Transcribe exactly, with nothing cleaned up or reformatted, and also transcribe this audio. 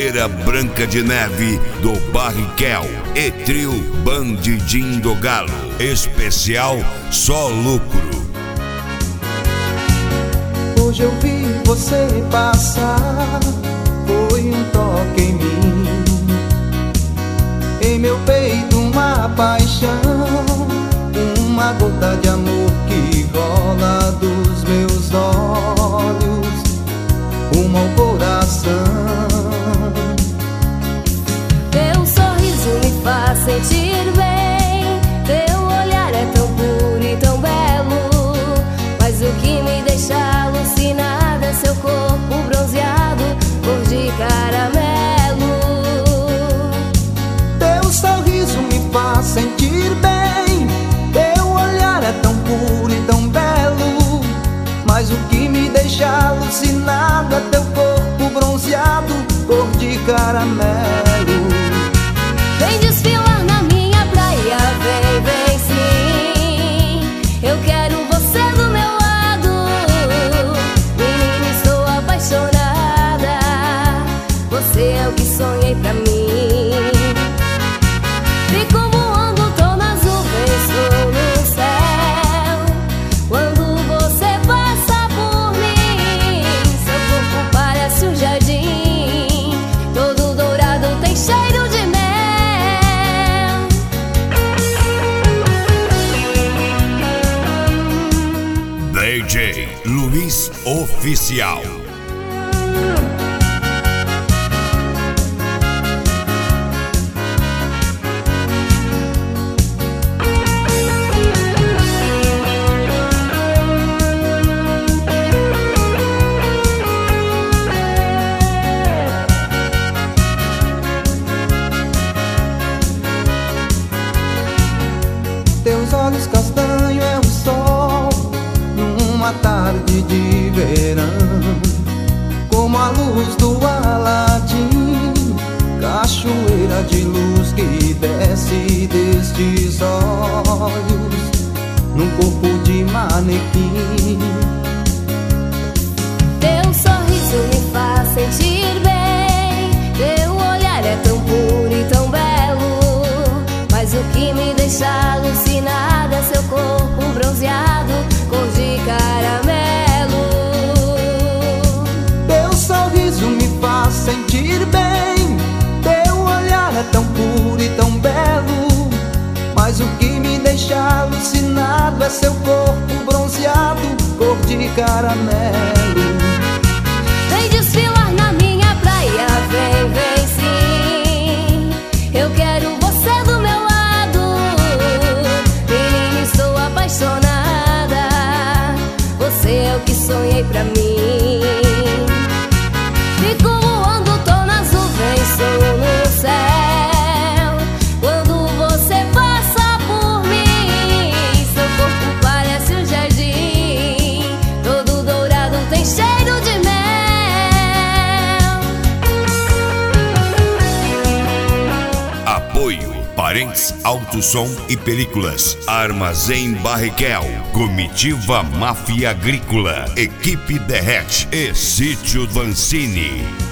Feira Branca de Neve do Barriquel e trio Bandidinho do Galo. Especial Só Lucro. Hoje eu vi você passar, foi um toque em mim, em meu peito uma paixão, uma gota de amor que rola dos meus olhos, rumo ao coração. Teu sorriso me faz sentir bem, teu olhar é tão puro e tão belo, mas o que me deixa alucinada é seu corpo bronzeado, cor de caramelo. Teu sorriso me faz sentir bem, teu olhar é tão puro e tão belo, mas o que me deixa alucinado é teu corpo bronzeado, cor de caramelo. Vem desfilar na minha praia, vem, vem sim, eu quero você do meu lado. Menina, estou apaixonada, você é o que sonhei pra mim. Fico voando, tô nas nuvens, tô no céu, quando você passa por mim. Seu corpo parece um jardim, todo dourado, tem cheiro de mel. D J Luiz Oficial. Teus olhos castanhos é o sol numa tarde de verão, como a luz do Aladim, cachoeira de luz que desce destes olhos num corpo de manequim. Teu sorriso me faz sentir bem, teu olhar é tão puro e tão belo, mas o que me deixa alucinada é seu corpo bronzeado, cor de caramelo. Teu sorriso me faz sentir bem, teu olhar é tão puro e tão belo, mas o que me deixa alucinado é seu corpo bronzeado, cor de caramelo. Vem desfilar na minha praia, vem, vem sim, eu quero você do meu lado. Menina, estou apaixonada, você é o que sonhei pra mim. Fico voando, tô nas nuvens, sou no céu, quando você passa por mim. Seu corpo parece um jardim, todo dourado, tem cheiro de mel. Apoio Parentes Alto Som e Películas, Armazém Barriquel, Comitiva Máfia Agrícola, Equipe Derrete e Sítio Vancini.